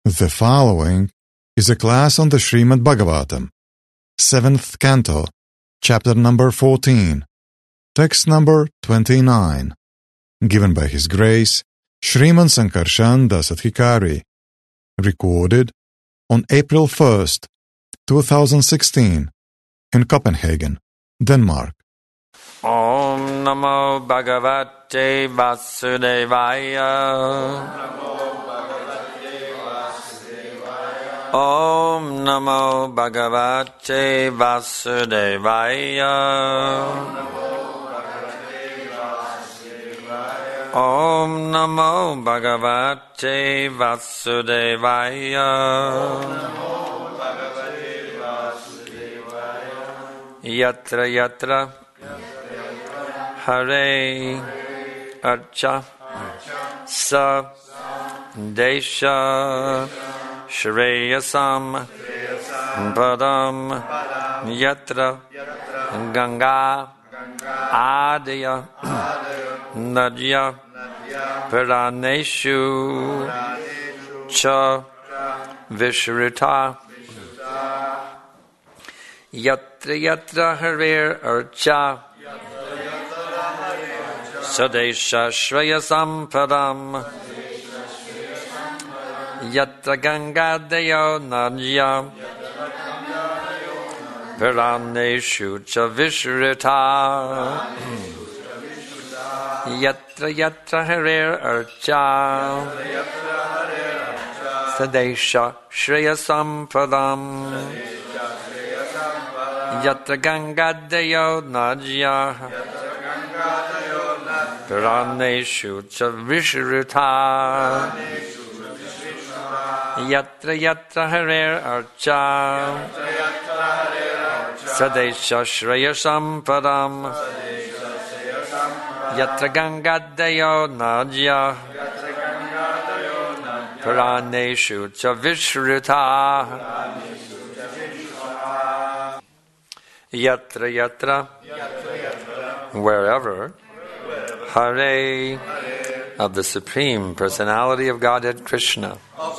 The following is a class on the Srimad Bhagavatam, 7th Canto, Chapter number 14, Text number 29, given by His Grace, Sriman Sankarshan Dasadhikari, recorded on April 1st, 2016, in Copenhagen, Denmark. Om Namo Bhagavate Vasudevaya. Om Namo Bhagavate Vasudevaya. Om Namo Bhagavate Vasudevaya. Yatra Yatra Hare Archa Sa Desha Shreyasam Padam Yatra Ganga Adya Nadya Puraneshu Cha Vishrita Yatra Yatra Hare Archa Sadesha Shreyasam Padam Yatra Ganga Deyo Nadya Puraneshu Cha Vishrita Yatra Yatra Hare Archa Sadesha Shreyasam Padam Yatra Ganga Deyo Nadya Puraneshu Cha Vishrita Yatra Yatra Hare Archa Sadesha Shreyasam Padam Yatra Ganga Deyo Nadya Puraneshu Cha Vishrita Yatra Yatra wherever Hare of the Supreme Personality of Godhead Krishna.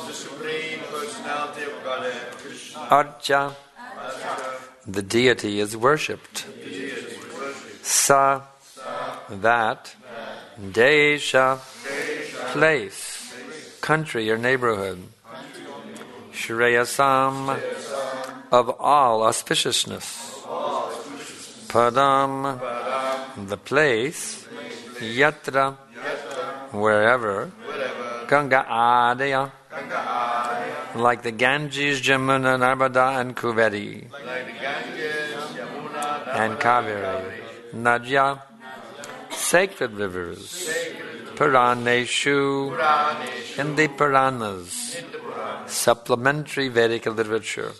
Archa, the deity is worshipped. Sa, that. Desha, place, country or neighborhood. Shreyasam, of all auspiciousness. Padam, the place. Yatra, wherever. Ganga Adya, like the Ganges, Jamuna, Narmada, and Kaveri, and Kaveri. Nadya, sacred rivers. Puraneshu, in the Puranas, supplementary Vedic literature.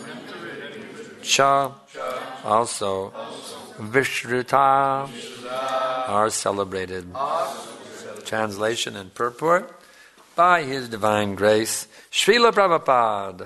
Cha, also, Vishrita, are celebrated. Translation and purport by His Divine Grace, Srila Prabhupada.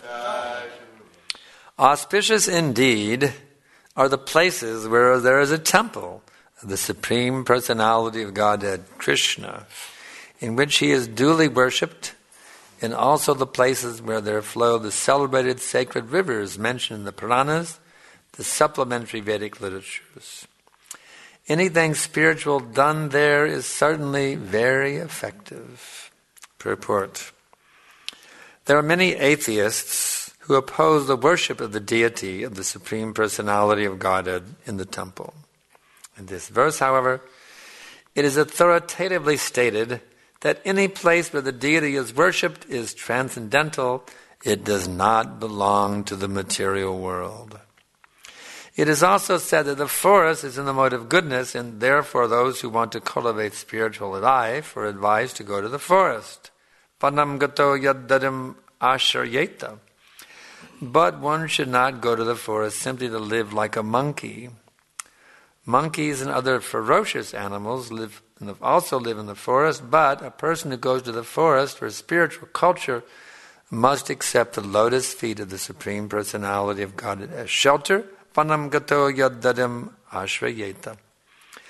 Auspicious indeed are the places where there is a temple of the Supreme Personality of Godhead, Krishna, in which He is duly worshipped, and also the places where there flow the celebrated sacred rivers mentioned in the Puranas, the supplementary Vedic literatures. Anything spiritual done there is certainly very effective. Purport. There are many atheists who oppose the worship of the deity of the Supreme Personality of Godhead in the temple. In this verse, however, it is authoritatively stated that any place where the deity is worshipped is transcendental. It does not belong to the material world. It is also said that the forest is in the mode of goodness, and therefore those who want to cultivate spiritual life are advised to go to the forest. Panam gato yadadim asharyeta. But one should not go to the forest simply to live like a monkey. Monkeys and other ferocious animals also live in the forest, but a person who goes to the forest for spiritual culture must accept the lotus feet of the Supreme Personality of God as shelter. Panam gato yadadim ashrayeta.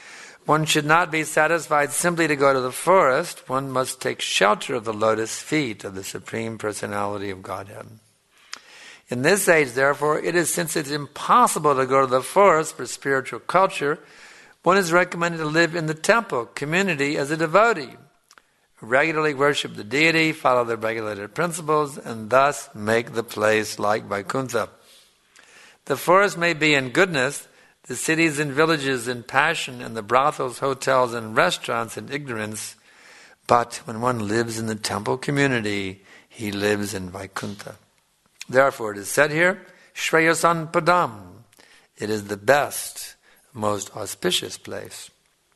One should not be satisfied simply to go to the forest. One must take shelter of the lotus feet of the Supreme Personality of Godhead. In this age, therefore, since it's impossible to go to the forest for spiritual culture, one is recommended to live in the temple community as a devotee, regularly worship the deity, follow the regulated principles, and thus make the place like Vaikuntha. The forest may be in goodness, the cities and villages in passion, and the brothels, hotels, and restaurants in ignorance, but when one lives in the temple community, he lives in Vaikuntha. Therefore, it is said here, Shreyasan Padam. It is the best, most auspicious place.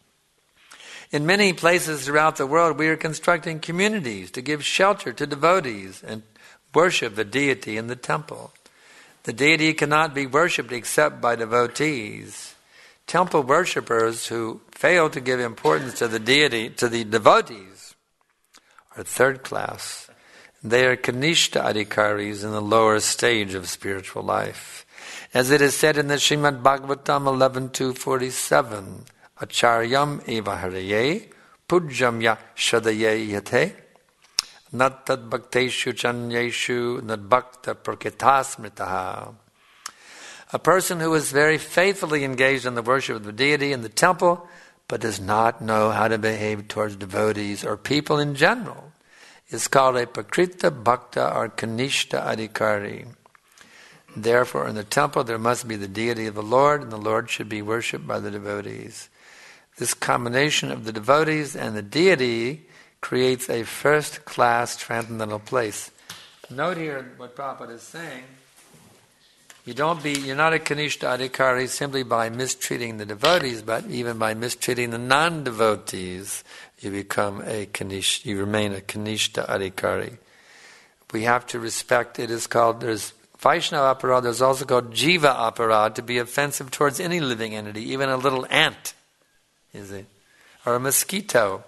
In many places throughout the world, we are constructing communities to give shelter to devotees and worship the deity in the temple. The deity cannot be worshipped except by devotees. Temple worshippers who fail to give importance to the deity, to the devotees, are third class. They are Kanishta Adhikaris in the lower stage of spiritual life. As it is said in the Srimad Bhagavatam 11.247, Acharyam eva haraye, pujyam ya shadaye yate, nat tad bhakteshu chanyeshu nad bhakta praketasmritaha. A person who is very faithfully engaged in the worship of the deity in the temple, but does not know how to behave towards devotees or people in general, is called a Prakrita Bhakta or Kanishta Adhikari. Therefore, in the temple there must be the deity of the Lord, and the Lord should be worshipped by the devotees. This combination of the devotees and the deity creates a first-class transcendental place. Note here what Prabhupada is saying. You're not a Kanishta Adhikari simply by mistreating the devotees, but even by mistreating the non-devotees, you remain a Kanishta Adhikari. We have to respect, there's Vaishnava Aparad, there's also called Jiva Aparad, to be offensive towards any living entity, even a little ant, or a mosquito.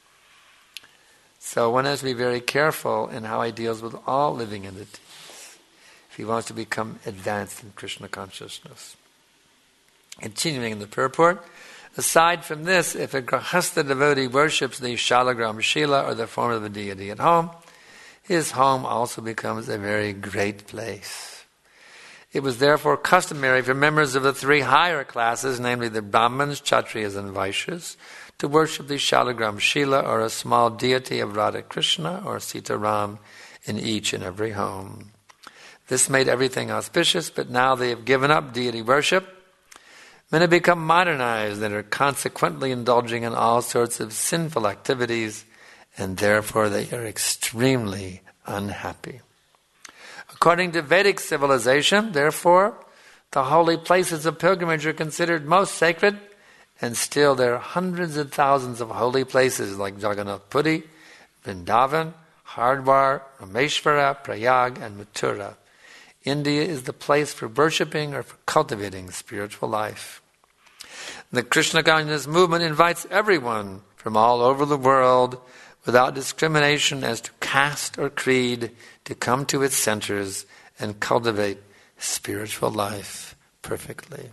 So one has to be very careful in how he deals with all living entities if he wants to become advanced in Krishna consciousness. Continuing in the purport, aside from this, if a Grahastha devotee worships the Shalagram Shila or the form of the deity at home, his home also becomes a very great place. It was therefore customary for members of the three higher classes, namely the Brahmins, Kshatriyas, and Vaishyas, to worship the Shalagram Shila or a small deity of Radha Krishna or Sita Ram in each and every home. This made everything auspicious, but now they have given up deity worship. Men have become modernized and are consequently indulging in all sorts of sinful activities, and therefore they are extremely unhappy. According to Vedic civilization, therefore, the holy places of pilgrimage are considered most sacred, and still there are hundreds of thousands of holy places like Jagannath Puri, Vrindavan, Hardwar, Rameshwara, Prayag, and Mathura. India is the place for worshipping or for cultivating spiritual life. The Krishna consciousness movement invites everyone from all over the world, without discrimination as to caste or creed, to come to its centers and cultivate spiritual life perfectly.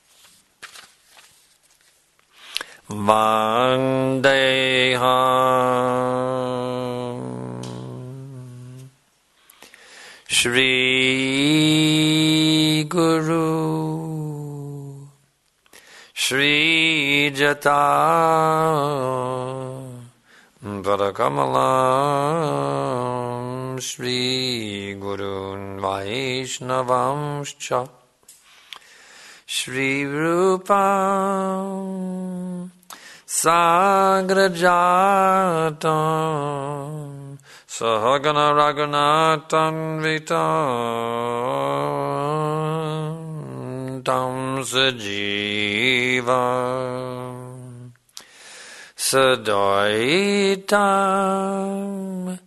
Vandeham Shri Guru Shri Jata Varakamalam Shri Gurun Vaishnavamscha Shri Rupam Sagrajatam Sahagana Raghunathan Vitam Tam Sajivam Sadaitam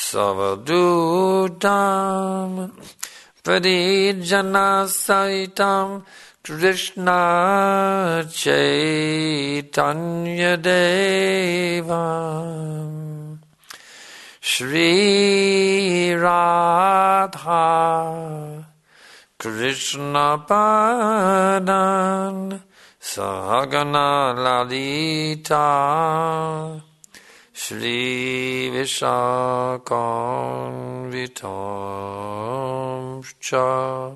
Savadutam Pradijana Saitam Krishna Chaitanya Devam Shri Radha Krishna Padan Sahagana Lalita Shri Vishakam Vitamscha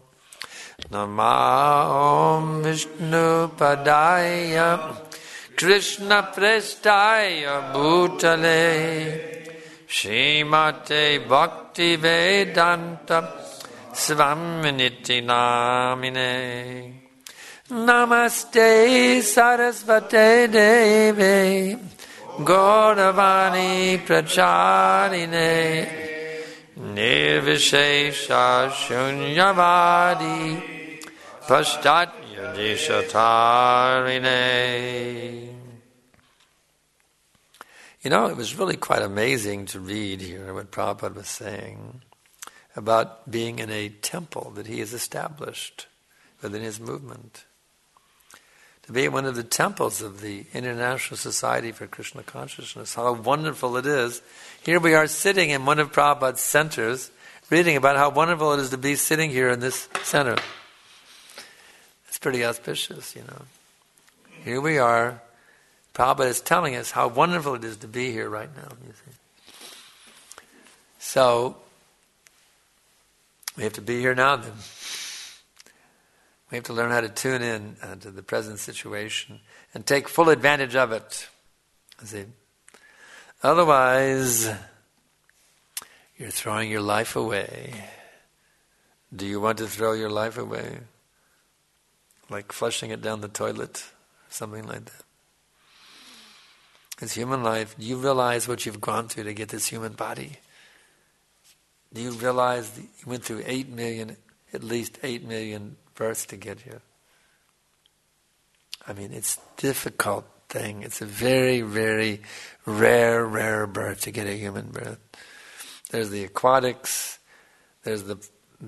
Namah Vishnu Padaya Krishna Prestaya Bhutale Srimate Bhakti Vedanta Svaminiti Namine Namaste Sarasvate Devi Gauravani Pracharine Nirvishesha Shunyavadi Pashtat Yadishatarine. You know, it was really quite amazing to read here what Prabhupada was saying about being in a temple that he has established within his movement. To be in one of the temples of the International Society for Krishna Consciousness. How wonderful it is. Here we are sitting in one of Prabhupada's centers, reading about how wonderful it is to be sitting here in this center. It's pretty auspicious, you know. Here we are. Prabhupada is telling us how wonderful it is to be here right now, you see. So, we have to be here now then. We have to learn how to tune in to the present situation and take full advantage of it. See? Otherwise, you're throwing your life away. Do you want to throw your life away? Like flushing it down the toilet or something like that. It's human life. Do you realize what you've gone through to get this human body? Do you realize that you went through at least 8 million births to get here? I mean, it's a difficult thing. It's a very, very rare birth to get a human birth. There's the aquatics, there's the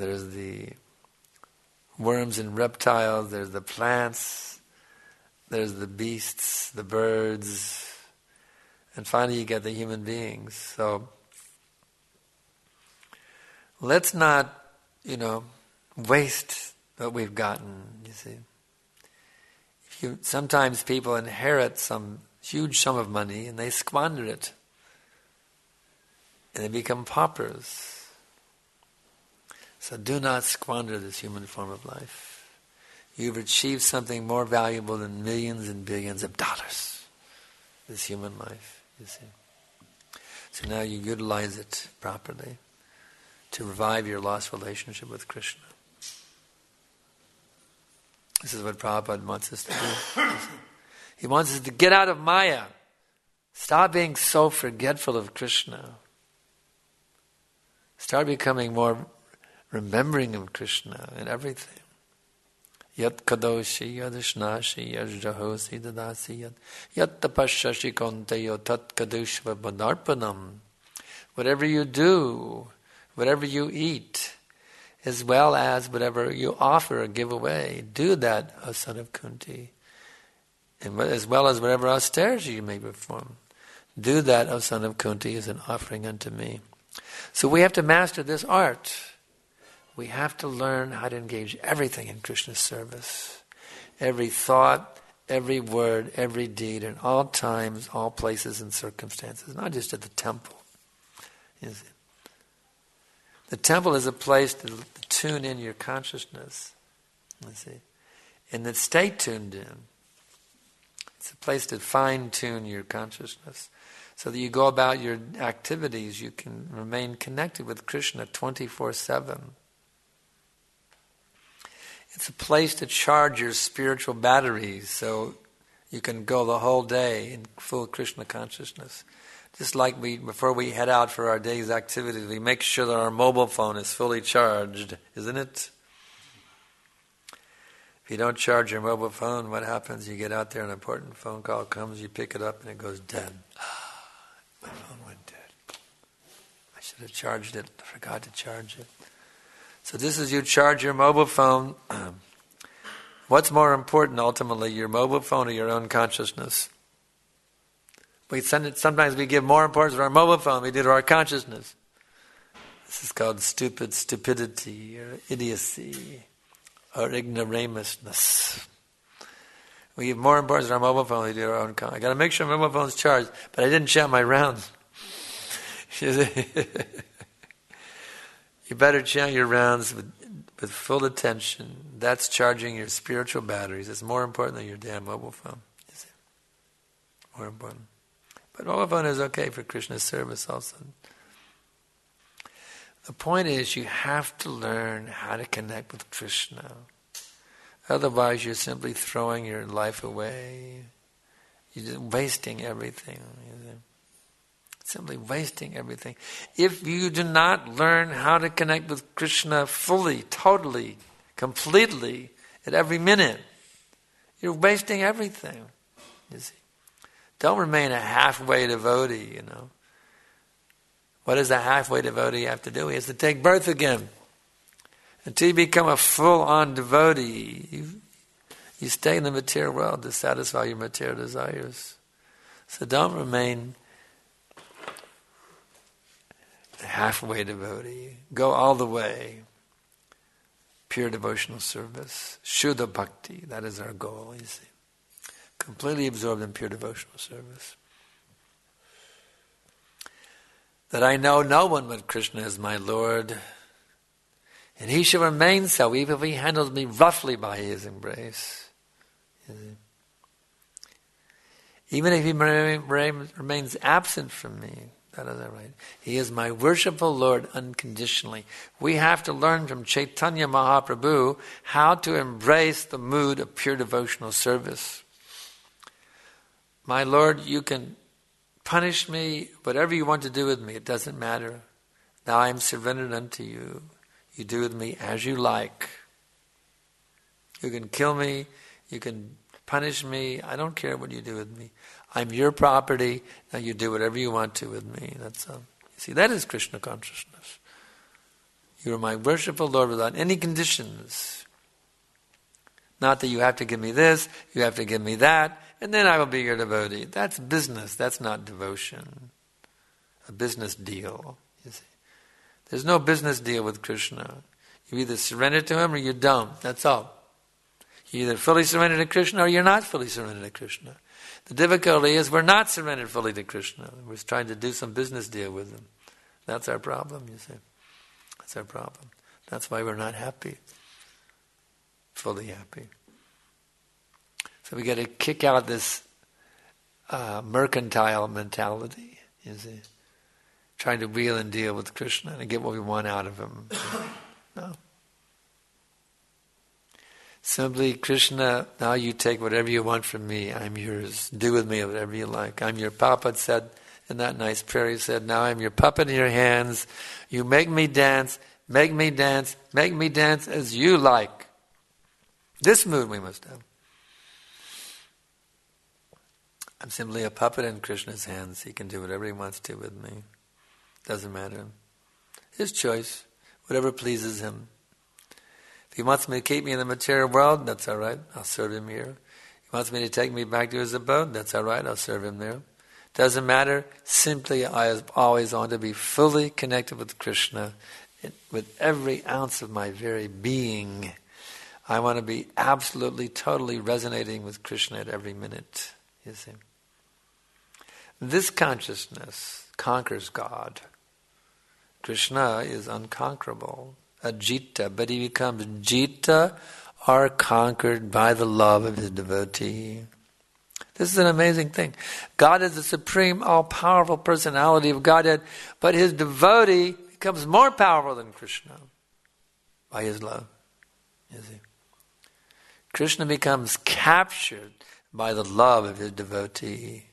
worms and reptiles, there's the plants, there's the beasts, the birds, and finally you get the human beings. So let's not, waste what we've gotten, you see. Sometimes people inherit some huge sum of money and they squander it. And they become paupers. So do not squander this human form of life. You've achieved something more valuable than millions and billions of dollars. This human life, you see. So now you utilize it properly to revive your lost relationship with Krishna. This is what Prabhupada wants us to do. He wants us to get out of Maya. Stop being so forgetful of Krishna. Start becoming more remembering of Krishna in everything. Yat kadoshi yadishnashi yajjahosi dadasi yat tapashashi konteyo tat kadushva badarpanam. Whatever you do, whatever you eat, as well as whatever you offer or give away, do that, O son of Kunti. And as well as whatever austerity you may perform, do that, O son of Kunti, as an offering unto me. So we have to master this art. We have to learn how to engage everything in Krishna's service. Every thought, every word, every deed, in all times, all places and circumstances, not just at the temple. The temple is a place to tune in your consciousness, you see, and then stay tuned in. It's a place to fine-tune your consciousness so that you go about your activities, you can remain connected with Krishna 24/7. It's a place to charge your spiritual batteries so you can go the whole day in full Krishna consciousness. Just like before we head out for our day's activities, we make sure that our mobile phone is fully charged, isn't it? If you don't charge your mobile phone, what happens? You get out there, an important phone call comes, you pick it up, and it goes dead. My phone went dead. I should have charged it. I forgot to charge it. So this is you charge your mobile phone. What's more important, ultimately, your mobile phone or your own consciousness? Sometimes we give more importance to our mobile phone than we do to our consciousness. This is called stupidity or idiocy or ignoramusness. We give more importance to our mobile phone than we do our own I got to make sure my mobile phone's charged, but I didn't chant my rounds. You better chant your rounds with full attention. That's charging your spiritual batteries. It's more important than your damn mobile phone. More important. But mobile phone is okay for Krishna's service also. The point is, you have to learn how to connect with Krishna. Otherwise, you're simply throwing your life away. You're just wasting everything. Simply wasting everything. If you do not learn how to connect with Krishna fully, totally, completely, at every minute, you're wasting everything. You see, don't remain a halfway devotee. What does a halfway devotee have to do? He has to take birth again. Until you become a full-on devotee, you stay in the material world to satisfy your material desires. So don't remain a halfway devotee. Go all the way. Pure devotional service. Shuddha bhakti. That is our goal, you see. Completely absorbed in pure devotional service. That I know no one but Krishna is my Lord, and he shall remain so, even if he handles me roughly by his embrace. Even if he remains absent from me, that is right. He is my worshipful Lord unconditionally. We have to learn from Chaitanya Mahaprabhu how to embrace the mood of pure devotional service. My Lord, you can punish me, whatever you want to do with me, it doesn't matter. Now I am surrendered unto you. You do with me as you like. You can kill me, you can punish me, I don't care what you do with me. I'm your property, now you do whatever you want to with me. That's You see, that is Krishna consciousness. You are my worshipful Lord without any conditions. Not that you have to give me this, you have to give me that, and then I will be your devotee. That's business, that's not devotion. A business deal, you see. There's no business deal with Krishna. You either surrender to him or you don't. That's all. You either fully surrender to Krishna or you're not fully surrendered to Krishna. The difficulty is we're not surrendered fully to Krishna. We're trying to do some business deal with him. That's our problem, you see. That's our problem. That's why we're not happy. Fully happy. So we got to kick out this mercantile mentality, you see. Trying to wheel and deal with Krishna and get what we want out of him. No. Simply, Krishna, now you take whatever you want from me. I'm yours. Do with me whatever you like. I'm your puppet, said in that nice prayer. He said, now I'm your puppet in your hands. You make me dance as you like. This mood we must have. I'm simply a puppet in Krishna's hands. He can do whatever he wants to with me. Doesn't matter. His choice. Whatever pleases him. If he wants me to keep me in the material world, that's all right. I'll serve him here. He wants me to take me back to his abode, that's all right. I'll serve him there. Doesn't matter. Simply, I always want to be fully connected with Krishna with every ounce of my very being. I want to be absolutely, totally resonating with Krishna at every minute. You see? This consciousness conquers God. Krishna is unconquerable, ajita, but he becomes jita or conquered by the love of his devotee. This is an amazing thing. God is the supreme, all-powerful personality of Godhead, but his devotee becomes more powerful than Krishna by his love. You see? Krishna becomes captured by the love of his devotee.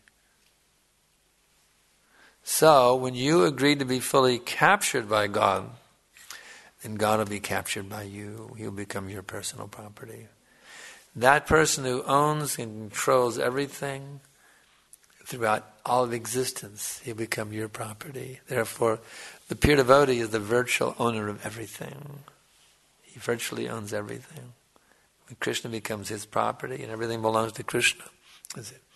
So, when you agree to be fully captured by God, then God will be captured by you. He'll become your personal property. That person who owns and controls everything throughout all of existence, he'll become your property. Therefore, the pure devotee is the virtual owner of everything. He virtually owns everything. When Krishna becomes his property and everything belongs to Krishna, that's it.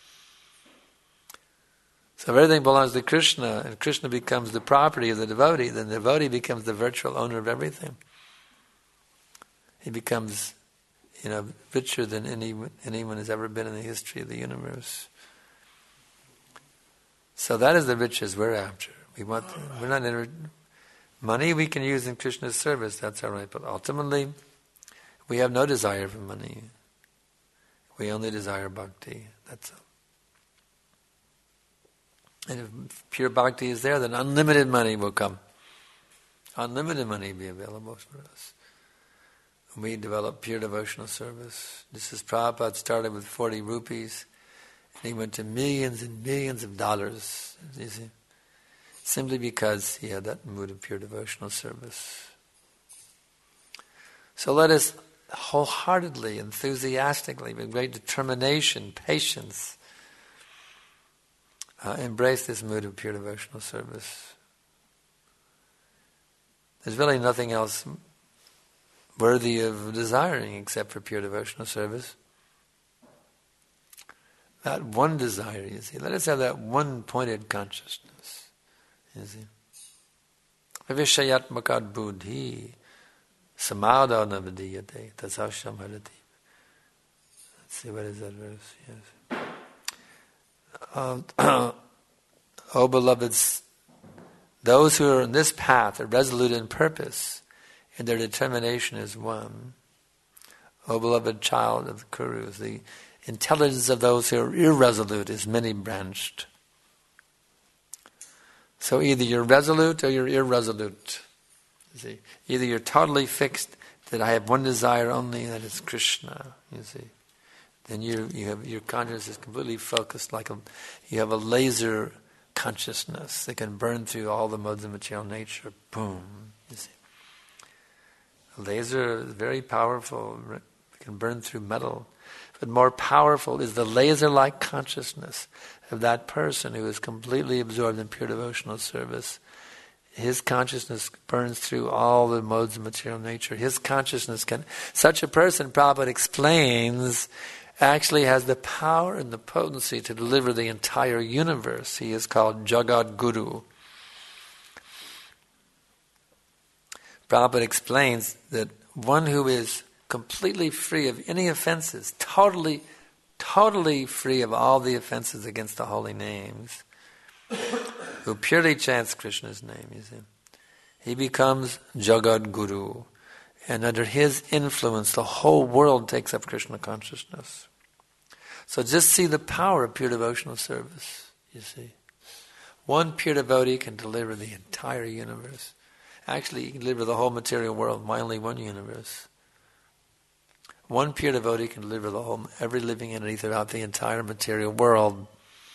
So if everything belongs to Krishna and Krishna becomes the property of the devotee, then the devotee becomes the virtual owner of everything. He becomes richer than anyone has ever been in the history of the universe. So that is the riches we're after. We're not money we can use in Krishna's service, that's all right, but ultimately we have no desire for money. We only desire bhakti, that's all. And if pure bhakti is there, then unlimited money will come. Unlimited money will be available for us. We develop pure devotional service. This is Prabhupada started with 40 rupees, and he went to millions and millions of dollars, you see, simply because he had that mood of pure devotional service. So let us wholeheartedly, enthusiastically, with great determination, patience, embrace this mood of pure devotional service. There's really nothing else worthy of desiring except for pure devotional service. That one desire, you see. Let us have that one pointed consciousness, you see. Vivishayatmakad buddhi samadha navadiyate tasasham harati. Let's see, what is that verse? Yes. O beloveds, those who are in this path are resolute in purpose, and their determination is one. O beloved child of the Kurus, the intelligence of those who are irresolute is many-branched. So either you're resolute or you're irresolute. You see, either you're totally fixed that I have one desire only, that is Krishna. You see. Then your consciousness is completely focused, you have a laser consciousness that can burn through all the modes of material nature. Boom, you see. A laser is very powerful. It can burn through metal. But more powerful is the laser-like consciousness of that person who is completely absorbed in pure devotional service. His consciousness burns through all the modes of material nature. His consciousness such a person, Prabhupada explains, actually has the power and the potency to deliver the entire universe. He is called Jagat Guru. Prabhupada explains that one who is completely free of any offenses, totally free of all the offenses against the holy names, who purely chants Krishna's name, you see, he becomes Jagat Guru. And under his influence, the whole world takes up Krishna consciousness. So just see the power of pure devotional service, you see. One pure devotee can deliver the entire universe. Actually, he can deliver the whole material world, only one universe. One pure devotee can deliver every living entity throughout the entire material world.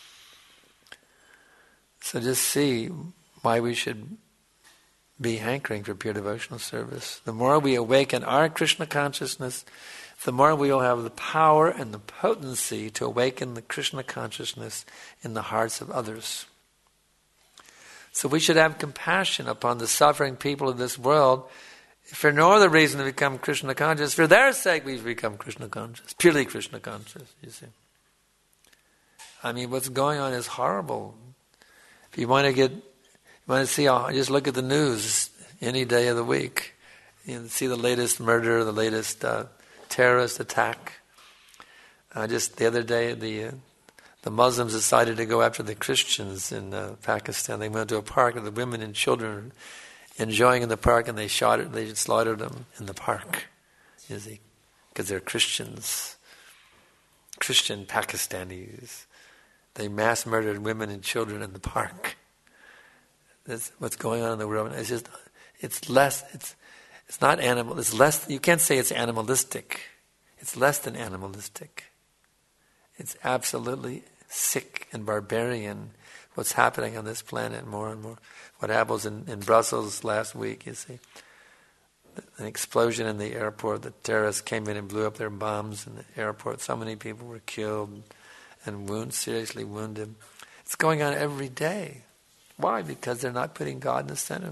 So just see why we should be hankering for pure devotional service. The more we awaken our Krishna consciousness, the more we will have the power and the potency to awaken the Krishna consciousness in the hearts of others. So we should have compassion upon the suffering people of this world, for no other reason to become Krishna conscious. For their sake we become Krishna conscious, purely Krishna conscious, you see. I mean, what's going on is horrible. If you want to see, just look at the news any day of the week. You see the latest murder, the latest terrorist attack. Just the other day, the Muslims decided to go after the Christians in Pakistan. They went to a park with the women and children enjoying in the park, and they slaughtered them in the park, you see, because they're Christians, Christian Pakistanis. They mass murdered women and children in the park. That's what's going on in the world. It's not animal. It's less. You can't say it's animalistic. It's less than animalistic. It's absolutely sick and barbarian what's happening on this planet more and more. What happens in Brussels last week, you see. An explosion in the airport. The terrorists came in and blew up their bombs in the airport. So many people were killed and seriously wounded. It's going on every day. Why? Because they're not putting God in the center.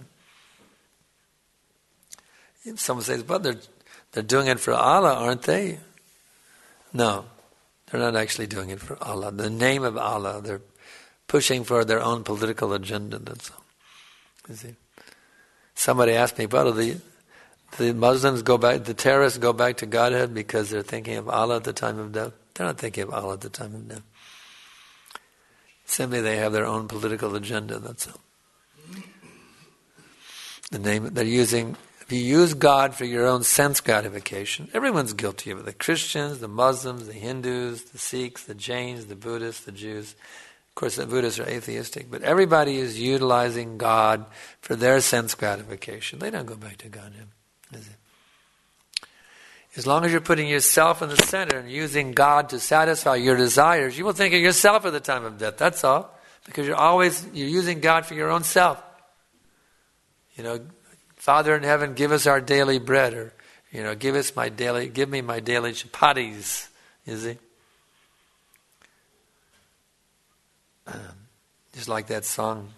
Someone says, but they're doing it for Allah, aren't they? No, they're not actually doing it for Allah. The name of Allah, they're pushing for their own political agenda. That's all. You see, somebody asked me, well, The Muslims go back, the terrorists go back to Godhead because they're thinking of Allah at the time of death. They're not thinking of Allah at the time of death. Simply they have their own political agenda, that's all. The name they're using, if you use God for your own sense gratification, everyone's guilty of it. The Christians, the Muslims, the Hindus, the Sikhs, the Jains, the Buddhists, the Jews. Of course, the Buddhists are atheistic, but everybody is utilizing God for their sense gratification. They don't go back to God. Is it? As long as you're putting yourself in the center and using God to satisfy your desires, you will think of yourself at the time of death. That's all. Because you're using God for your own self. Father in heaven, give us our daily bread, or give me my daily chapatis. You see? Just like that song,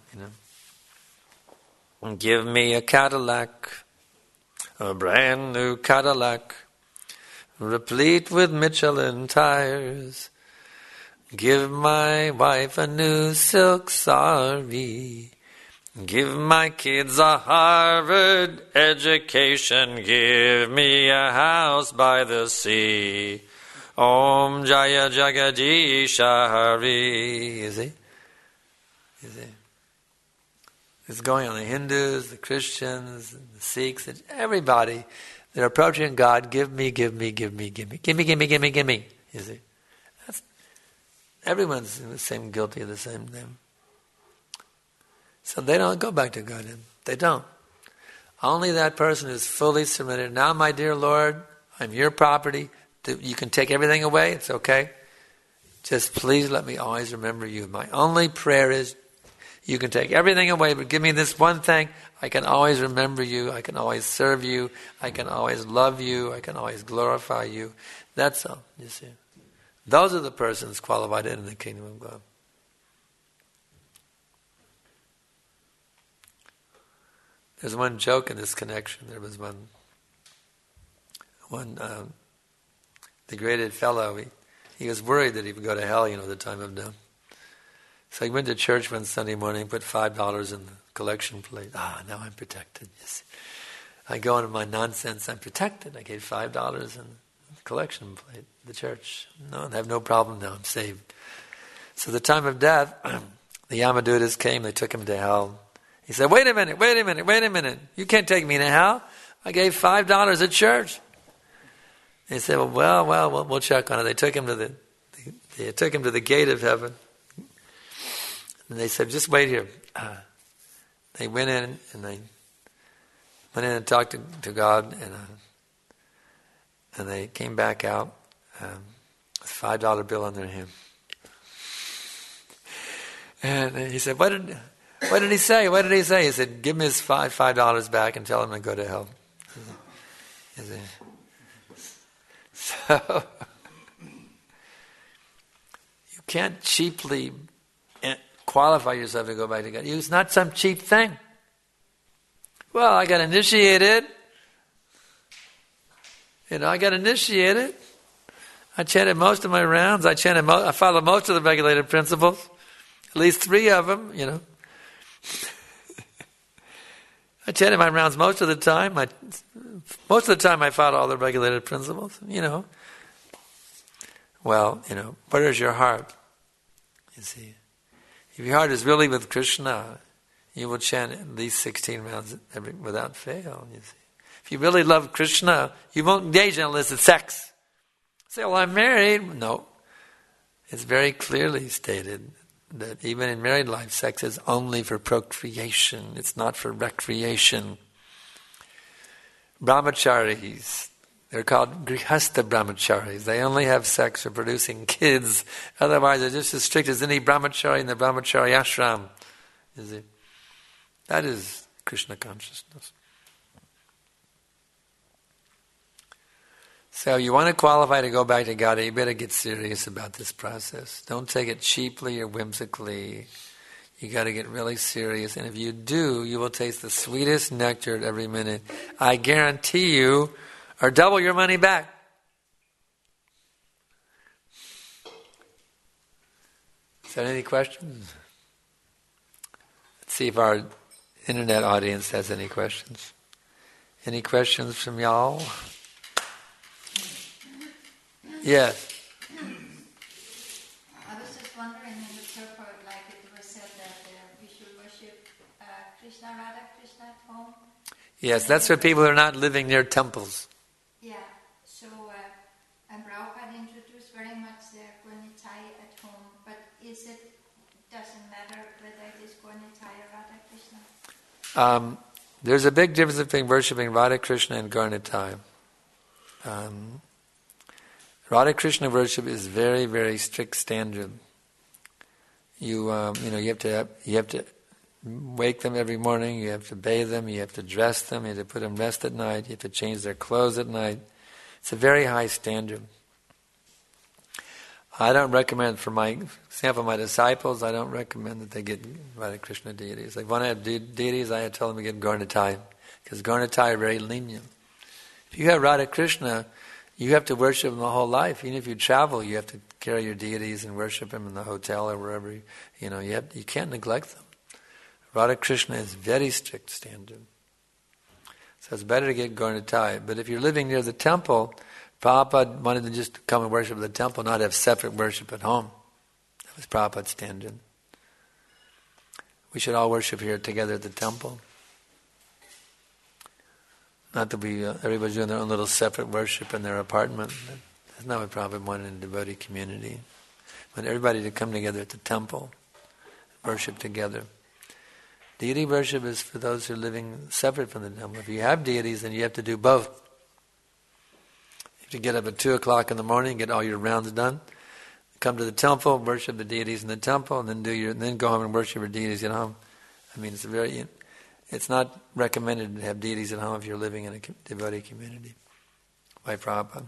Give me a Cadillac, a brand new Cadillac, replete with Michelin tires. Give my wife a new silk sari. Give my kids a Harvard education. Give me a house by the sea. Om Jaya Jagadish Hari. You see? It's going on the Hindus, the Christians, the Sikhs, everybody. They're approaching God. Give me, give me, give me, give me. Give me, give me, give me, give me. You see? Everyone's the same, guilty of the same thing. So they don't go back to God. They don't. Only that person is fully submitted. Now, my dear Lord, I'm your property. You can take everything away. It's okay. Just please let me always remember you. My only prayer is, you can take everything away, but give me this one thing. I can always remember you. I can always serve you. I can always love you. I can always glorify you. That's all, you see. Those are the persons qualified in the kingdom of God. There's one joke in this connection. There was one degraded fellow. He was worried that he would go to hell, at the time of death. So he went to church one Sunday morning, put $5 in the collection plate. Now I'm protected. Yes. I go into my nonsense. I'm protected. I gave $5 in the collection plate. The church. No, I have no problem now. I'm saved. So the time of death, the Yamadutas came. They took him to hell. He said, wait a minute. You can't take me to hell. I gave $5 at church. They said, well, we'll check on it. They took him to the gate of heaven. And they said, just wait here. They went in and talked to God, and they came back out with a $5 bill in their hand. And he said, what did he say? What did he say? He said, give me his $5 back and tell him to go to hell. So, you can't cheaply qualify yourself to go back to God. It's not some cheap thing. Well, I got initiated. I got initiated. I chanted most of my rounds. I followed most of the regulated principles. At least 3 of them, I chanted my rounds most of the time. Most of the time I followed all the regulated principles, Well, where is your heart? You see. If your heart is really with Krishna, you will chant at least 16 rounds without fail, you see. If you really love Krishna, you won't engage in illicit sex. Say, well, I'm married. No. It's very clearly stated that even in married life, sex is only for procreation. It's not for recreation. Brahmacharis, they're called grihastha brahmacharis. They only have sex for producing kids. Otherwise, they're just as strict as any brahmachari in the brahmachari ashram. That is Krishna consciousness. So you want to qualify to go back to God, you better get serious about this process. Don't take it cheaply or whimsically. You got to get really serious. And if you do, you will taste the sweetest nectar at every minute. I guarantee you, or double your money back. Is there any questions? Let's see if our internet audience has any questions. Any questions from y'all? Yes. I was just wondering in the purport, like it was said that we should worship Krishna, Radha Krishna at home. Yes, that's for people who are not living near temples. Yeah, so, and Prabhupada introduced very much the Gurnitai at home, but doesn't matter whether it is Gurnitai or Radha Krishna? There's a big difference between worshipping Radha Krishna and Gurnitai. Radha Krishna worship is very, very strict standard. You have to wake them every morning. You have to bathe them. You have to dress them. You have to put them rest at night. You have to change their clothes at night. It's a very high standard. I don't recommend, for my disciples, I don't recommend that they get Radha Krishna deities. Like when I have deities, I tell them to get Gaurnitai, because Gaurnitai are very lenient. If you have Radha Krishna, you have to worship them the whole life. Even if you travel, you have to carry your deities and worship them in the hotel or wherever. You can't neglect them. Radha Krishna is very strict standard. So it's better to get Gaurnitai. But if you're living near the temple, Prabhupada wanted to just come and worship at the temple, not have separate worship at home. That was Prabhupada's standard. We should all worship here together at the temple. Not that everybody's doing their own little separate worship in their apartment. That's not what Prabhupada wanted in the devotee community. But everybody to come together at the temple, worship together. Deity worship is for those who are living separate from the temple. If you have deities, then you have to do both. You have to get up at 2 o'clock in the morning, get all your rounds done, come to the temple, worship the deities in the temple, and then go home and worship your deities at home. I mean, it's not recommended to have deities at home if you're living in a devotee community. By Prabhupada.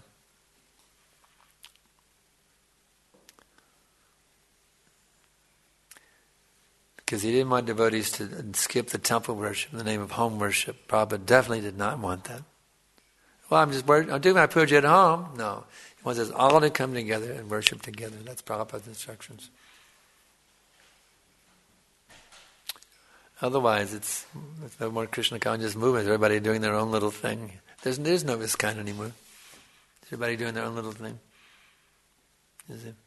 Because he didn't want devotees to skip the temple worship in the name of home worship. Prabhupada definitely did not want that. Well, I'm doing my puja at home. No. He wants us all to come together and worship together. That's Prabhupada's instructions. Otherwise, it's no more Krishna conscious movement. Everybody doing their own little thing. There's no ISKCON anymore. Everybody doing their own little thing. Is it?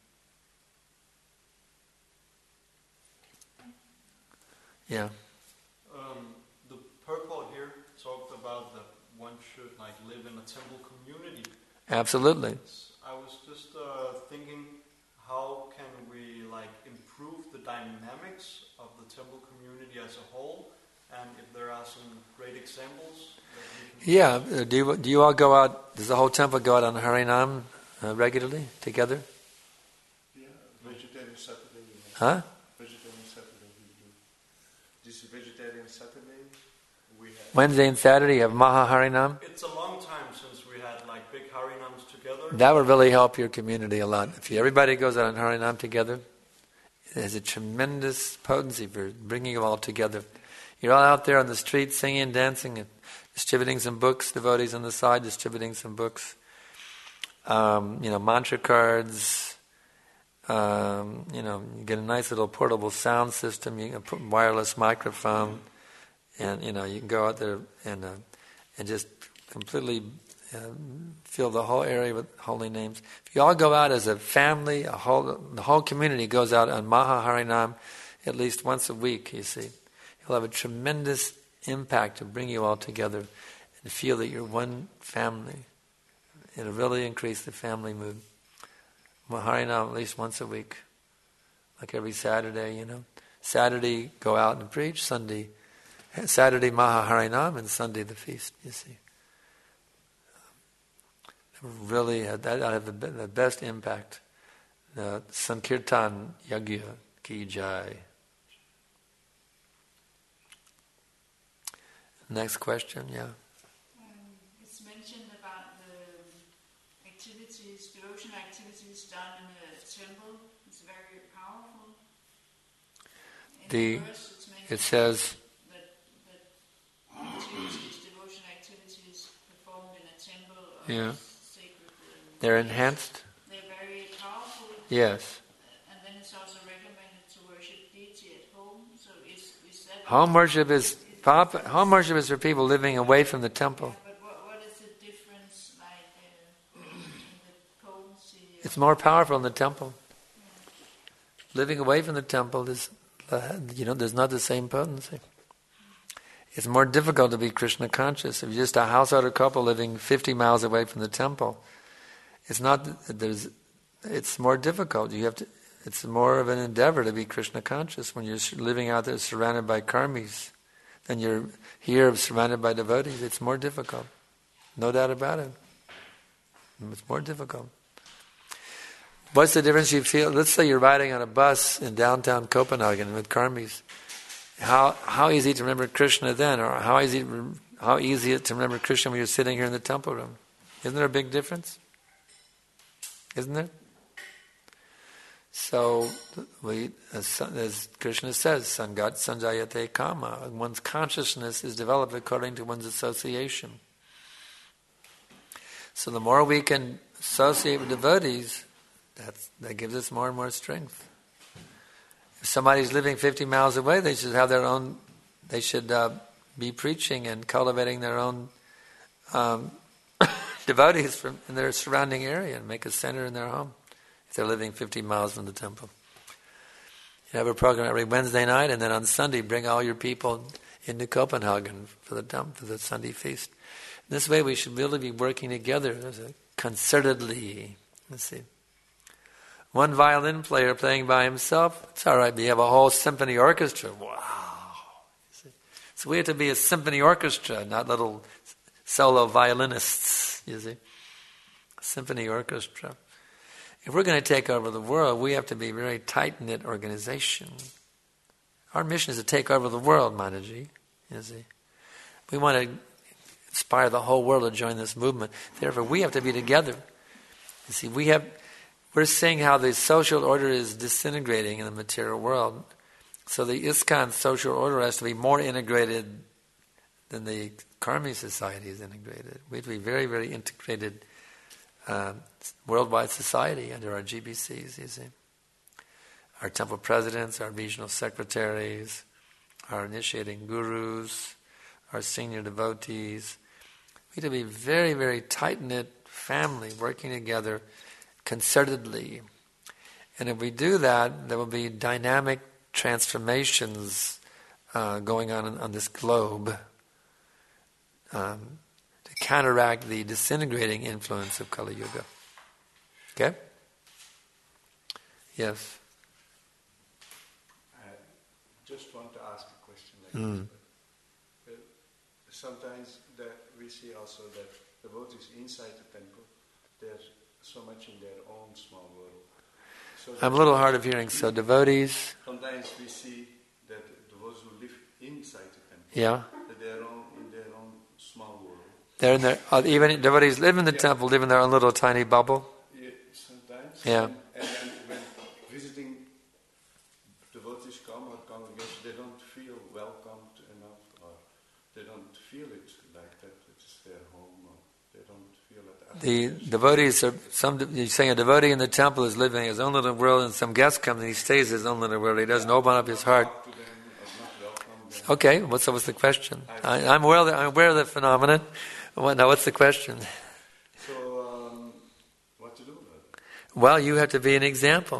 Yeah. The purport here talked about that one should live in a temple community. Absolutely. I was just thinking, how can we improve the dynamics of the temple community as a whole, and if there are some great examples that we can do you all go out? Does the whole temple go out on Harinam regularly together? Yeah, vegetarian Saturday. Huh? Vegetarian Saturday we do. This vegetarian Saturday we have. Wednesday and Saturday you have Maha Harinam. It's a long time since we had big Harinams together. That would really help your community a lot. If everybody goes out on Harinam together, it has a tremendous potency for bringing you all together. You're all out there on the street singing, dancing, and distributing some books. Devotees on the side distributing some books. Mantra cards. You get a nice little portable sound system. You can put wireless microphone, and you can go out there and just completely fill the whole area with holy names. If you all go out as a family, the whole community goes out on Maha Harinam at least once a week, you see. You'll have a tremendous impact to bring you all together and feel that you're one family. It'll really increase the family mood. Harinam at least once a week, like every Saturday, Saturday go out and preach, Saturday Maha Harinam, and Sunday the feast, you see. Really, that have the best impact. Sankirtan Yagya Ki Jai. Next question, yeah. It's mentioned about the devotional activities done in a temple. It's very powerful. In the verse, it's mentioned it says that devotional activities performed in a temple yeah. Sacred. They're enhanced. They're very powerful. Yes. And then it's also recommended to worship deity at home. So is that Home worship is for people living away from the temple. But It's more powerful in the temple. Living away from the temple is, there's not the same potency. It's more difficult to be Krishna conscious. If you're just a householder couple living 50 miles away from the temple, it's more difficult. It's more of an endeavor to be Krishna conscious when you're living out there surrounded by karmis than you're here surrounded by devotees. It's more difficult. No doubt about it. It's more difficult. What's the difference you feel? Let's say you're riding on a bus in downtown Copenhagen with karmis. How easy to remember Krishna then, or how easy to remember Krishna when you're sitting here in the temple room? Isn't there a big difference? Isn't there? So, as Krishna says, Sangat Sanjayate Kama. One's consciousness is developed according to one's association. So the more we can associate with devotees, that gives us more and more strength. If somebody's living 50 miles away, they should have their own. They should be preaching and cultivating their own devotees in their surrounding area and make a center in their home. If they're living 50 miles from the temple, you have a program every Wednesday night, and then on Sunday, bring all your people into Copenhagen for the Sunday feast. This way, we should really be working together concertedly. Let's see. One violin player playing by himself, it's all right, but you have a whole symphony orchestra. Wow! So we have to be a symphony orchestra, not little solo violinists, you see. Symphony orchestra. If we're going to take over the world, we have to be a very tight-knit organization. Our mission is to take over the world, Mataji, you see. We want to inspire the whole world to join this movement. Therefore, we have to be together. You see, we're seeing how the social order is disintegrating in the material world. So the ISKCON social order has to be more integrated than the Karmi society is integrated. We have to be very, very integrated worldwide society under our GBCs, you see. Our temple presidents, our regional secretaries, our initiating gurus, our senior devotees. We have to be very, very tight-knit family working together concertedly. And if we do that, there will be dynamic transformations going on this globe to counteract the disintegrating influence of Kali Yuga. Okay? Yes? I just want to ask a question. Sometimes we see also that devotees inside the temple, they're so much in their own small world. So I'm a little hard of hearing. So devotees. Sometimes we see that those who live inside the temple, Yeah. that they're in their own small world. They're in their even devotees live in the temple, live in their own little tiny bubble. Yeah, sometimes. Yeah. And then when visiting devotees come or congregation, they don't feel welcomed enough, or they don't feel it like that. It's their home, or they don't feel it. The devotees are you're saying a devotee in the temple is living his own little world, and some guest comes and he stays his own little world. He doesn't open up his heart. Talk to them, or not welcome them. Okay, what's the question? I'm aware of the phenomenon. Now, what's the question? So, what to do about it? Well, you have to be an example.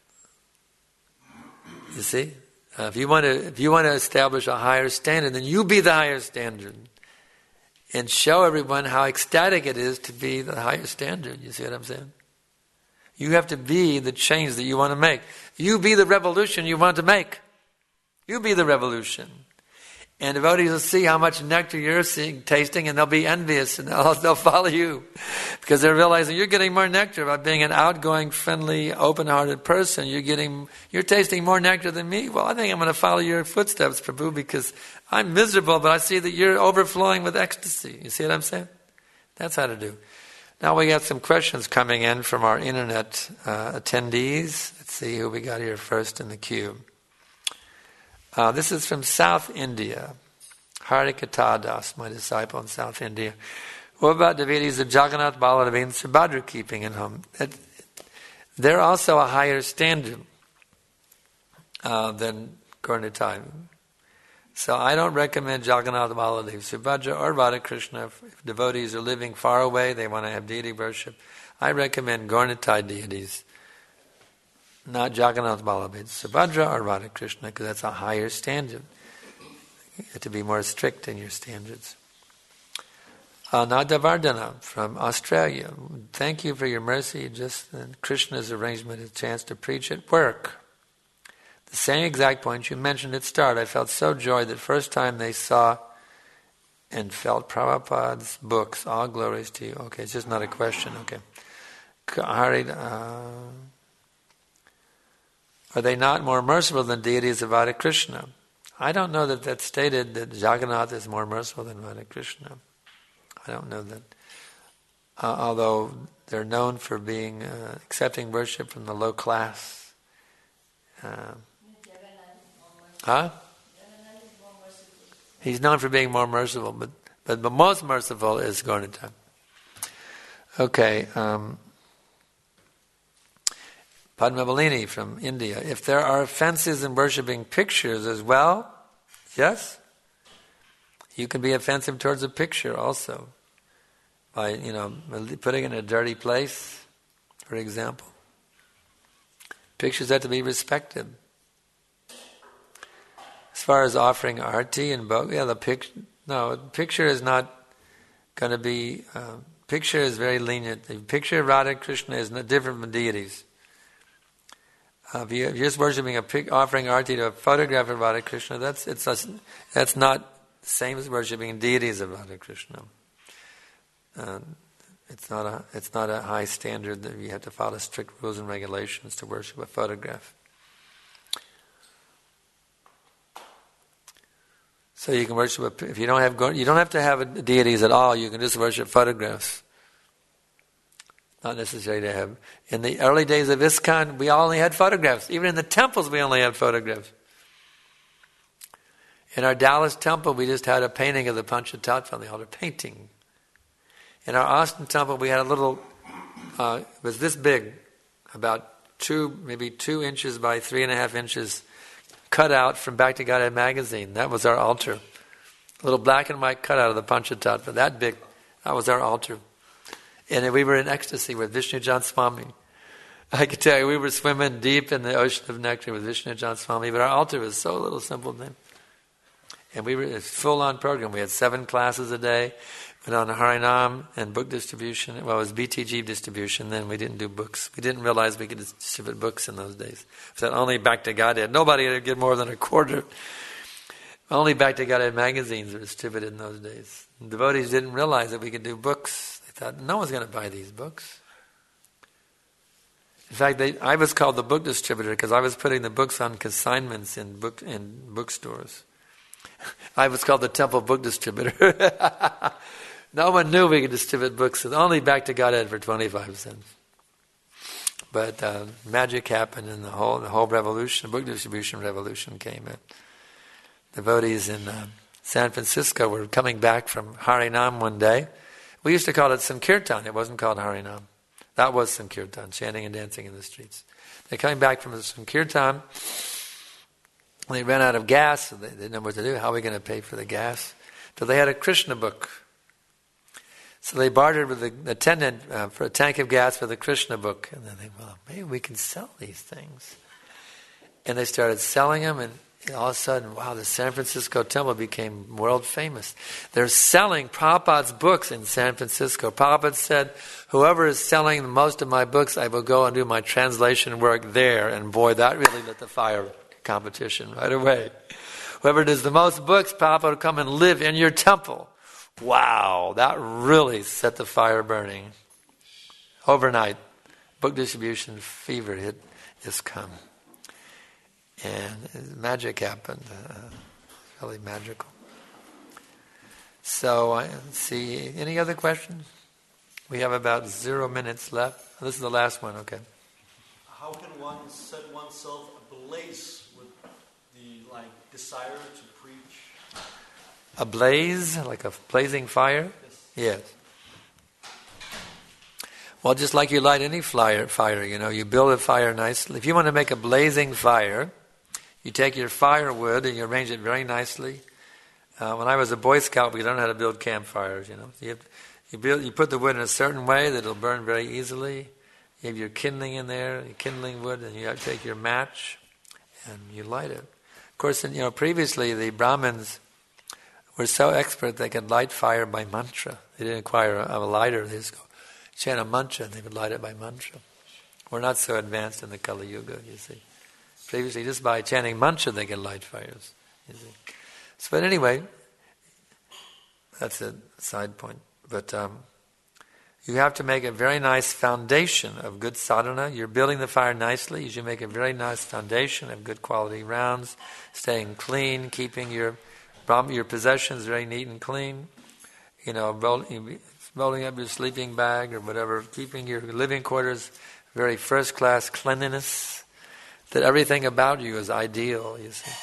You see, if you want to establish a higher standard, then you be the higher standard, and show everyone how ecstatic it is to be the higher standard. You see what I'm saying? You have to be the change that you want to make. You be the revolution you want to make. You be the revolution. And devotees will see how much nectar you're tasting, and they'll be envious, and they'll follow you. Because they're realizing you're getting more nectar by being an outgoing, friendly, open-hearted person. You're tasting more nectar than me. Well, I think I'm going to follow your footsteps, Prabhu, because I'm miserable, but I see that you're overflowing with ecstasy. You see what I'm saying? That's how to do. Now we got some questions coming in from our internet attendees. Let's see who we got here first in the queue. This is from South India. Harikata Das, my disciple in South India. What about devotees of Jagannath, Baladevi, and Subhadra keeping in home? They're also a higher standard than Gaura Nitai. So I don't recommend Jagannath, Baladev, Subhadra, or Radha Krishna. If devotees are living far away, they want to have deity worship, I recommend Gaura-Nitai deities, not Jagannath, Baladev, Subhadra, or Radha Krishna, because that's a higher standard. You have to be more strict in your standards. Nadavardhana from Australia. Thank you for your mercy. Just Krishna's arrangement, a chance to preach at work. The same exact point you mentioned at start. I felt so joyed that first time they saw and felt Prabhupada's books. All glories to you. Okay, it's just not a question. Okay. Are they not more merciful than deities of Radha Krishna? I don't know that that's stated that Jagannath is more merciful than Radha Krishna. I don't know that. Although they're known for being accepting worship from the low class. He's known for being more merciful, but the most merciful is Gaura-Nitai. Okay. Padmavalini from India. If there are offenses in worshipping pictures as well, yes, you can be offensive towards a picture also. By, putting it in a dirty place, for example. Pictures have to be respected. As far as offering arti and the picture is not going to be. Picture is very lenient. The picture of Radha Krishna is different from deities. If you're just worshiping offering arti to a photograph of Radha Krishna, that's not the same as worshiping deities of Radha Krishna. It's not a high standard that you have to follow strict rules and regulations to worship a photograph. So you can worship if you don't have to have deities at all. You can just worship photographs. Not necessary to have. In the early days of ISKCON, we only had photographs. Even in the temples, we only had photographs. In our Dallas temple, we just had a painting of the Panchatattva on the altar, painting. In our Austin temple, we had a little, it was this big, about 2 inches by 3.5 inches, cut out from Back to Godhead magazine. That was our altar. A little black and white cutout of the Panchatattva, that big. That was our altar. And we were in ecstasy with Vishnu-Jan Swami. I can tell you, we were swimming deep in the ocean of nectar with Vishnu-Jan Swami, but our altar was so little simple thing. And we were a full-on program. We had 7 classes a day. Went on Harinam and book distribution. Well, it was BTG distribution. Then we didn't do books. We didn't realize we could distribute books in those days. So only Back to Godhead. Nobody would get more than a quarter. Only Back to Godhead magazines were distributed in those days. And devotees didn't realize that we could do books. They thought, no one's going to buy these books. In fact, I was called the book distributor because I was putting the books on consignments in bookstores. I was called the temple book distributor. No one knew we could distribute books. Only Back to Godhead for 25 cents. But magic happened, and the whole revolution, book distribution revolution came in. Devotees in San Francisco were coming back from Harinam one day. We used to call it Sankirtan. It wasn't called Harinam. That was Sankirtan, chanting and dancing in the streets. They're coming back from the Sankirtan. They ran out of gas, so they didn't know what to do. How are we going to pay for the gas? So they had a Krishna book. So they bartered with the attendant for a tank of gas for the Krishna book. And then maybe we can sell these things. And they started selling them, and all of a sudden, wow, the San Francisco temple became world famous. They're selling Prabhupada's books in San Francisco. Prabhupada said, whoever is selling most of my books, I will go and do my translation work there. And boy, that really lit the fire competition right away. Whoever does the most books, Prabhupada will come and live in your temple. Wow, that really set the fire burning. Overnight, book distribution fever hit ISKCON. And magic happened. Really magical. So, let's see, any other questions? We have about 0 minutes left. This is the last one, okay. How can one set oneself ablaze with the desire to preach? A blaze, like a blazing fire? Yes. Well, just like you light any fire, you build a fire nicely. If you want to make a blazing fire, You take your firewood and you arrange it very nicely. When I was a Boy Scout, we learned how to build campfires. You put the wood in a certain way that it'll burn very easily. You have your kindling in there, your kindling wood, and you take your match and you light it. Of course, previously the Brahmins were so expert they could light fire by mantra. They didn't require a lighter. They just go chant a mantra and they would light it by mantra. We're not so advanced in the Kali Yuga, you see. Previously, just by chanting mantra, they could light fires, you see. So, but anyway, that's a side point. But you have to make a very nice foundation of good sadhana. You're building the fire nicely. You should make a very nice foundation of good quality rounds, staying clean, keeping your possessions very neat and clean. Rolling up your sleeping bag or whatever, keeping your living quarters very first-class cleanliness, that everything about you is ideal, you see.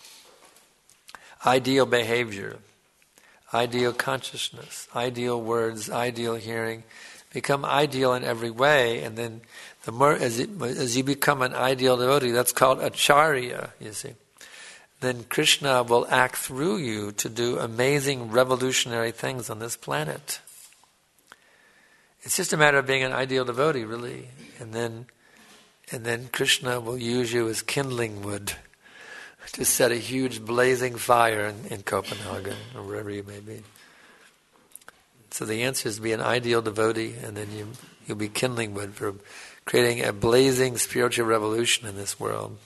Ideal behavior, ideal consciousness, ideal words, ideal hearing. Become ideal in every way, and then the more as you become an ideal devotee, that's called acharya, you see. Then Krishna will act through you to do amazing revolutionary things on this planet. It's just a matter of being an ideal devotee, really. And then Krishna will use you as kindling wood to set a huge blazing fire in Copenhagen or wherever you may be. So the answer is to be an ideal devotee, and then you'll be kindling wood for creating a blazing spiritual revolution in this world.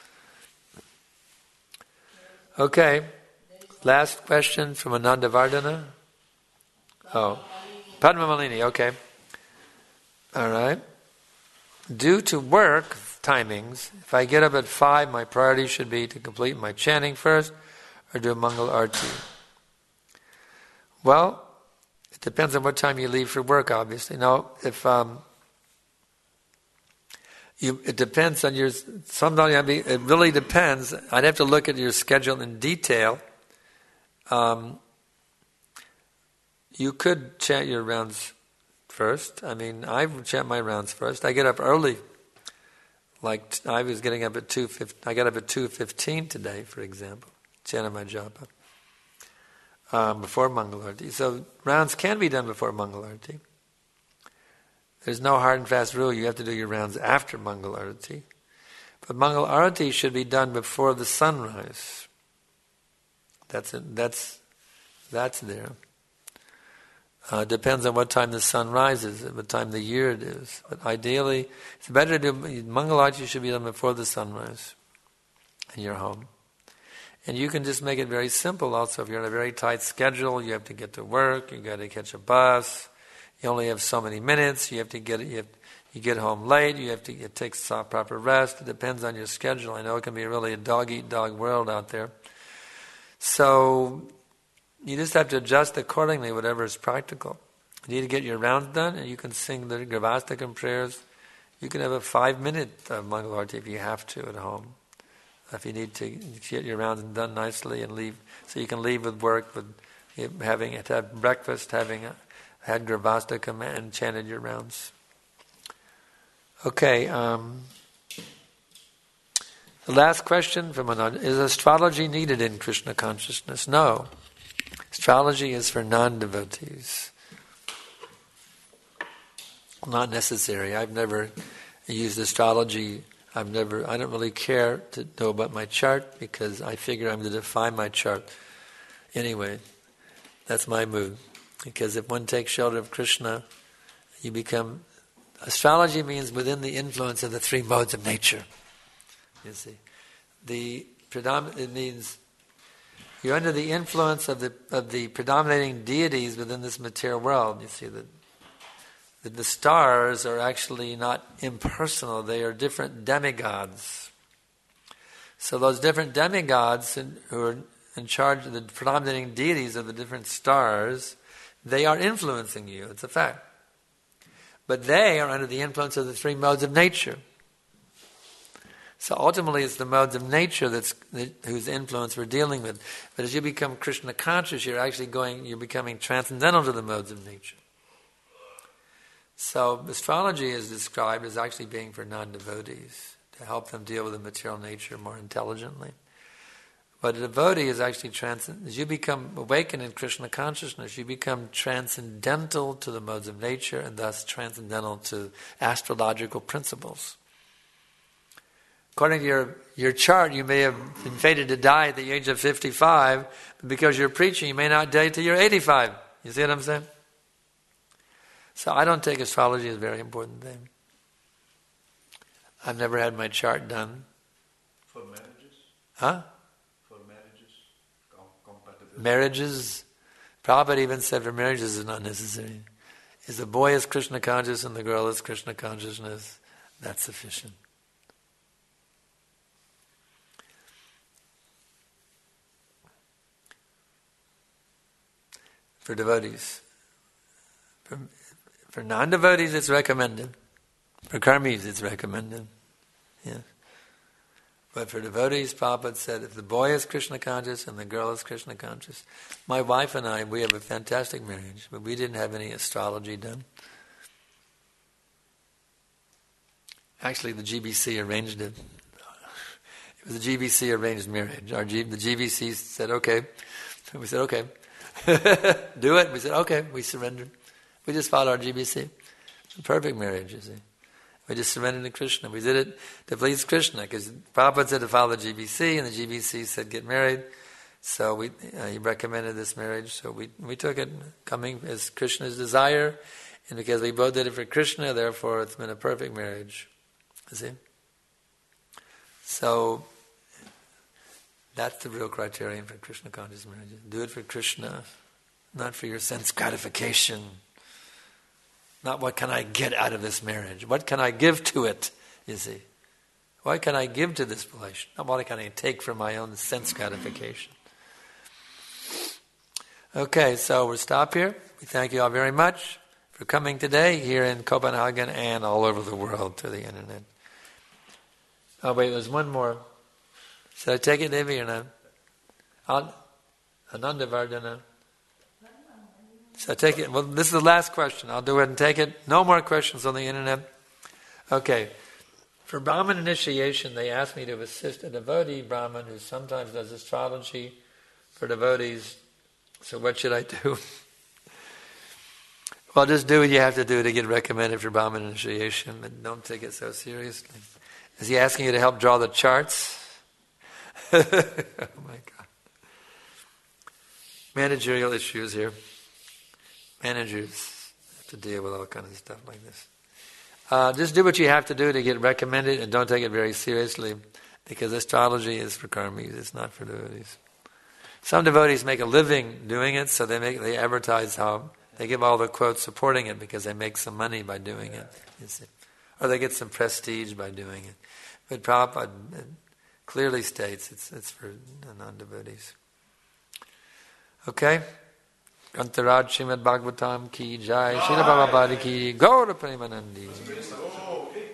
Okay, last question from Anandavardhana. Oh, Padma Malini, okay. All right. Due to work timings, if I get up at 5, my priority should be to complete my chanting first or do a Mangal Arti. Well, it depends on what time you leave for work, obviously. Now, if it depends on your. Sometimes it really depends. I'd have to look at your schedule in detail. You could chant your rounds first. I chant my rounds first. I get up early. Like I was getting up at 2:15. I got up at 2:15 today, for example. Chanted my japa before Mangal Arati. So rounds can be done before Mangal Arati. There's no hard and fast rule. You have to do your rounds after Mangal Arati. But Mangal Arati should be done before the sunrise. That's there. Depends on what time the sun rises, what time of the year it is. But ideally, it's better to do Mangal Arati should be done before the sunrise in your home. And you can just make it very simple also. If you're on a very tight schedule, you have to get to work, you got to catch a bus, you only have so many minutes, you get home late, it takes proper rest. It depends on your schedule. I know it can be really a dog-eat-dog world out there. So you just have to adjust accordingly, whatever is practical. You need to get your rounds done, and you can sing the Gravastakam prayers. You can have a 5-minute Mangal Arati if you have to at home. If you need to get your rounds done nicely and leave, so you can leave with work, with having had breakfast, having had Gravastakam and chanted your rounds. Okay. The last question from Anand: is astrology needed in Krishna consciousness? No. Astrology is for non-devotees. Not necessary. I've never used astrology. I don't really care to know about my chart because I figure I'm going to define my chart. Anyway, that's my mood. Because if one takes shelter of Krishna, you become... Astrology means within the influence of the 3 modes of nature. You see. It means you're under the influence of the predominating deities within this material world. You see that the stars are actually not impersonal; they are different demigods. So those different demigods who are in charge of the predominating deities of the different stars, they are influencing you. It's a fact. But they are under the influence of the 3 modes of nature. So ultimately it's the modes of nature whose influence we're dealing with. But as you become Krishna conscious, you're becoming transcendental to the modes of nature. So astrology is described as actually being for non-devotees, to help them deal with the material nature more intelligently. But a devotee is actually as you become awakened in Krishna consciousness, you become transcendental to the modes of nature and thus transcendental to astrological principles. According to your chart, you may have been fated to die at the age of 55, but because you're preaching, you may not die till you're 85. You see what I'm saying? So I don't take astrology as a very important thing. I've never had my chart done. For marriages? Huh? For marriages? Compatibility? Marriages, Prabhupada even said for marriages is not necessary. If the boy is Krishna conscious and the girl is Krishna consciousness, that's sufficient. For devotees. For non-devotees, it's recommended. For karmis, it's recommended. Yeah. But for devotees, Prabhupada said, if the boy is Krishna conscious and the girl is Krishna conscious. My wife and I, we have a fantastic marriage, but we didn't have any astrology done. Actually, the GBC arranged it. It was a GBC arranged marriage. The GBC said, okay. We said, okay. Do it. We said, okay. We surrendered. We just followed our GBC. It's a perfect marriage, you see. We just surrendered to Krishna. We did it to please Krishna, because Prabhupada said to follow the GBC, and the GBC said get married. So he recommended this marriage, so we took it, coming as Krishna's desire, and because we both did it for Krishna, therefore it's been a perfect marriage. You see? So that's the real criterion for Krishna conscious marriages. Do it for Krishna, not for your sense gratification. Not what can I get out of this marriage? What can I give to it, you see? What can I give to this relation? Not what can I take for my own sense gratification. Okay, so we'll stop here. We thank you all very much for coming today here in Copenhagen and all over the world through the internet. Oh wait, there's one more. Should I take it, Devi, or not? Ananda Vardhana. So I take it. Well, this is the last question. I'll do it and take it. No more questions on the internet. Okay. For Brahman initiation, they asked me to assist a devotee Brahman who sometimes does astrology for devotees. So what should I do? Well, just do what you have to do to get recommended for Brahman initiation, but don't take it so seriously. Is he asking you to help draw the charts? Oh my God. Managerial issues here. Managers have to deal with all kinds of stuff like this. Just do what you have to do to get recommended, and don't take it very seriously, because astrology is for karmis, it's not for devotees. Some devotees make a living doing it, so they advertise how they give all the quotes supporting it because they make some money by doing it, you see. Or they get some prestige by doing it. But Prabhupada clearly states it's for non-devotees. Okay? Grantaraj Srimad Bhagavatam ki jai, Srila Prabhupada ki Gaura Premanandi.